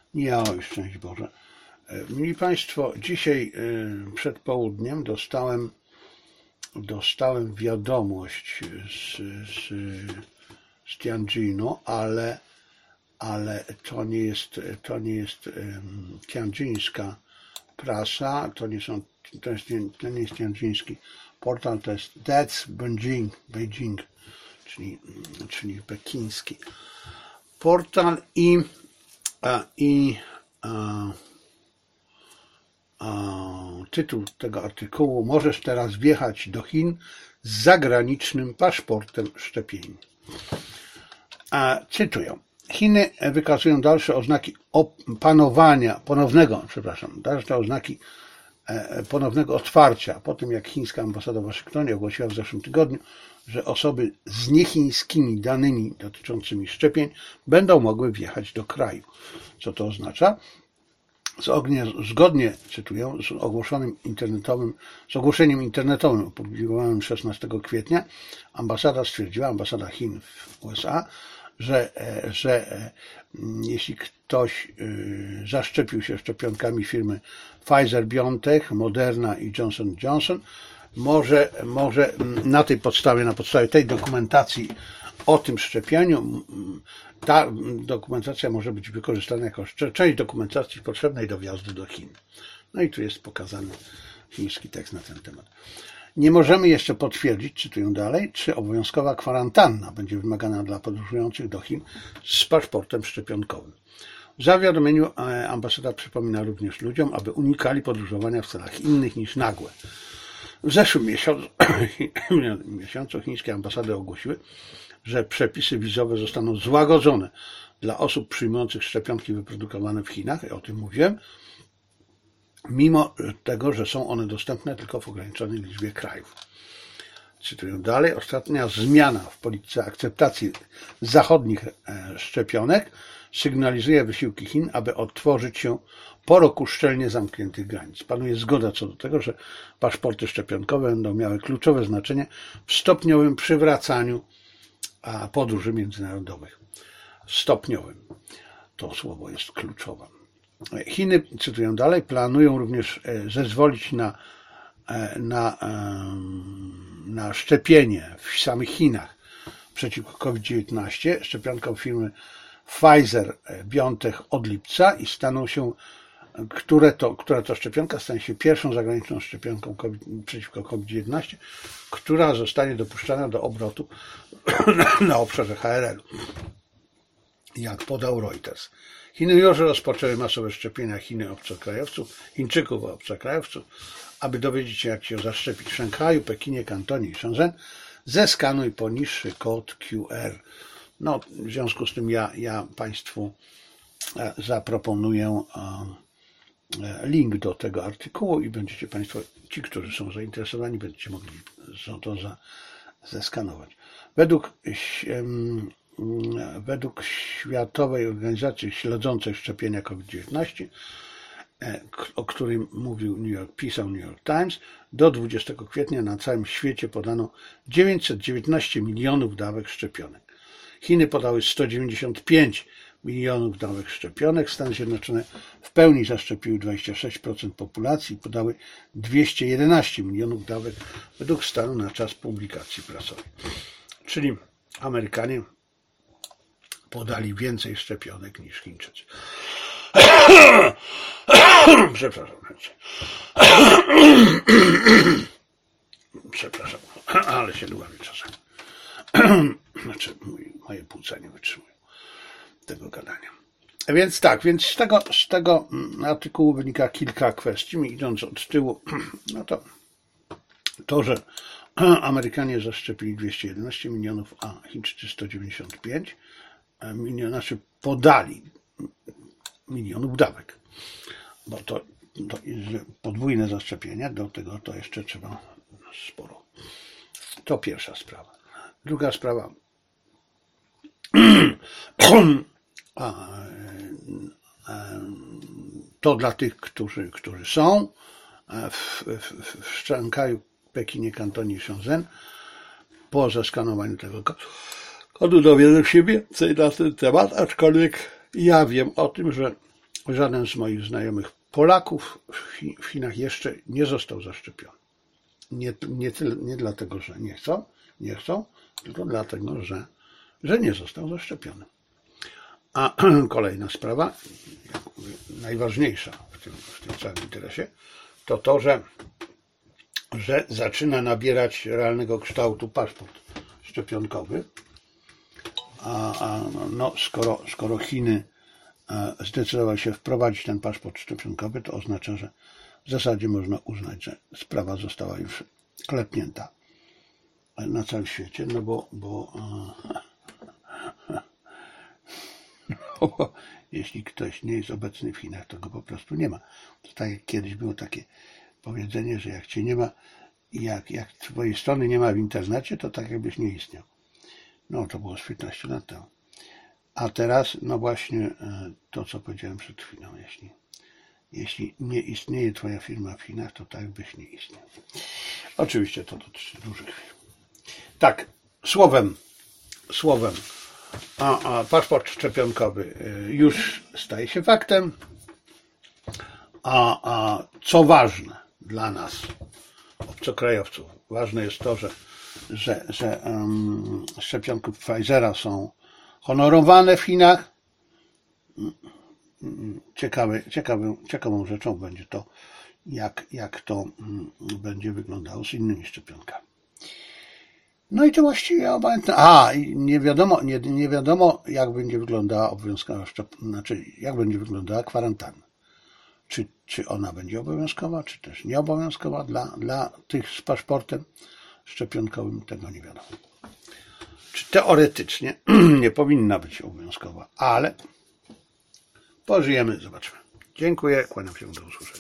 Ja, już szczęść Boże. Mili Państwo, dzisiaj przed południem dostałem wiadomość z Tianjinu, ale to nie jest tianjińska prasa, to nie jest tianjiński portal, to jest That's Beijing, czyli pekiński portal tytuł tego artykułu: możesz teraz wjechać do Chin z zagranicznym paszportem szczepień. Cytuję. Chiny wykazują dalsze oznaki ponownego otwarcia po tym, jak chińska ambasada w Waszyngtonie ogłosiła w zeszłym tygodniu, że osoby z niechińskimi danymi dotyczącymi szczepień będą mogły wjechać do kraju. Co to oznacza? Zgodnie, cytuję, z ogłoszeniem internetowym opublikowanym 16 kwietnia, ambasada Chin w USA, że jeśli ktoś zaszczepił się szczepionkami firmy Pfizer-BioNTech, Moderna i Johnson & Johnson, może na podstawie tej dokumentacji o tym szczepieniu, ta dokumentacja może być wykorzystana jako część dokumentacji potrzebnej do wjazdu do Chin. No i tu jest pokazany chiński tekst na ten temat. Nie możemy jeszcze potwierdzić, cytuję dalej, czy obowiązkowa kwarantanna będzie wymagana dla podróżujących do Chin z paszportem szczepionkowym. W zawiadomieniu ambasada przypomina również ludziom, aby unikali podróżowania w celach innych niż nagłe. W zeszłym miesiącu chińskie ambasady ogłosiły, że przepisy wizowe zostaną złagodzone dla osób przyjmujących szczepionki wyprodukowane w Chinach, ja o tym mówiłem, mimo tego, że są one dostępne tylko w ograniczonej liczbie krajów. Cytuję dalej. Ostatnia zmiana w polityce akceptacji zachodnich szczepionek sygnalizuje wysiłki Chin, aby otworzyć się po roku szczelnie zamkniętych granic. Panuje zgoda co do tego, że paszporty szczepionkowe będą miały kluczowe znaczenie w stopniowym przywracaniu podróży międzynarodowych. Stopniowym. To słowo jest kluczowe. Chiny, cytuję dalej, planują również zezwolić na szczepienie w samych Chinach przeciwko COVID-19 szczepionką firmy Pfizer-BioNTech od lipca i która to szczepionka stanie się pierwszą zagraniczną szczepionką przeciwko COVID-19, która zostanie dopuszczana do obrotu na obszarze HRL-u. Jak podał Reuters. Chiny już rozpoczęły masowe szczepienia Chińczyków obcokrajowców, aby dowiedzieć się, jak się zaszczepić w Szanghaju, Pekinie, Kantonie i Shenzhen. Zeskanuj poniższy kod QR. No, w związku z tym ja Państwu zaproponuję link do tego artykułu i będziecie Państwo, ci, którzy są zainteresowani, będziecie mogli to zeskanować. Według Światowej Organizacji śledzącej szczepienia COVID-19, o którym pisał New York Times, do 20 kwietnia na całym świecie podano 919 milionów dawek szczepionek. Chiny podały 195 milionów dawek szczepionek, Stany Zjednoczone w pełni zaszczepiły 26% populacji i podały 211 milionów dawek według stanu na czas publikacji prasowej. Czyli Amerykanie podali więcej szczepionek niż Chińczycy. Przepraszam. Przepraszam, ale się dławię czasem. Znaczy, moje płuca nie wytrzymują tego gadania. Więc z tego artykułu wynika kilka kwestii. Idąc od tyłu, no to, że Amerykanie zaszczepili 211 milionów, a Chińczycy 195 milionów, znaczy podali milionów dawek, bo to podwójne zaszczepienia, do tego to jeszcze trzeba sporo. To pierwsza sprawa. Druga sprawa, to dla tych, którzy są w Szanghaju, Pekinie, Kantonie i Shenzhen, po zeskanowaniu tego kodu dowiedzą się więcej na ten temat, aczkolwiek ja wiem o tym, że żaden z moich znajomych Polaków w Chinach jeszcze nie został zaszczepiony. Nie dlatego, że nie chcą, tylko dlatego, że nie został zaszczepiony. A kolejna sprawa, najważniejsza w tym całym interesie, to to, że zaczyna nabierać realnego kształtu paszport szczepionkowy. No, skoro Chiny zdecydowały się wprowadzić ten paszport szczepionkowy, to oznacza, że w zasadzie można uznać, że sprawa została już klepnięta na całym świecie, no bo jeśli ktoś nie jest obecny w Chinach, to go po prostu nie ma. To tak jak kiedyś było takie powiedzenie, że jak cię nie ma, jak twojej strony nie ma w internecie, to tak jakbyś nie istniał. No to było z 15 lat temu. A teraz, no właśnie to, co powiedziałem przed chwilą, jeśli nie istnieje twoja firma w Chinach, to tak byś nie istniał. Oczywiście to dotyczy dużych firm. Tak, słowem, paszport szczepionkowy już staje się faktem, a co ważne dla nas, obcokrajowców, ważne jest to, że szczepionki Pfizera są honorowane w Chinach. Ciekawą rzeczą będzie to, jak to będzie wyglądało z innymi szczepionkami. No i to właściwie obojętne. I nie wiadomo jak będzie wyglądała jak będzie wyglądała kwarantanna. Czy ona będzie obowiązkowa, czy też nieobowiązkowa dla tych z paszportem szczepionkowym, tego nie wiadomo. Czy teoretycznie nie powinna być obowiązkowa, ale pożyjemy, zobaczmy. Dziękuję, kłaniam się, do usłyszenia.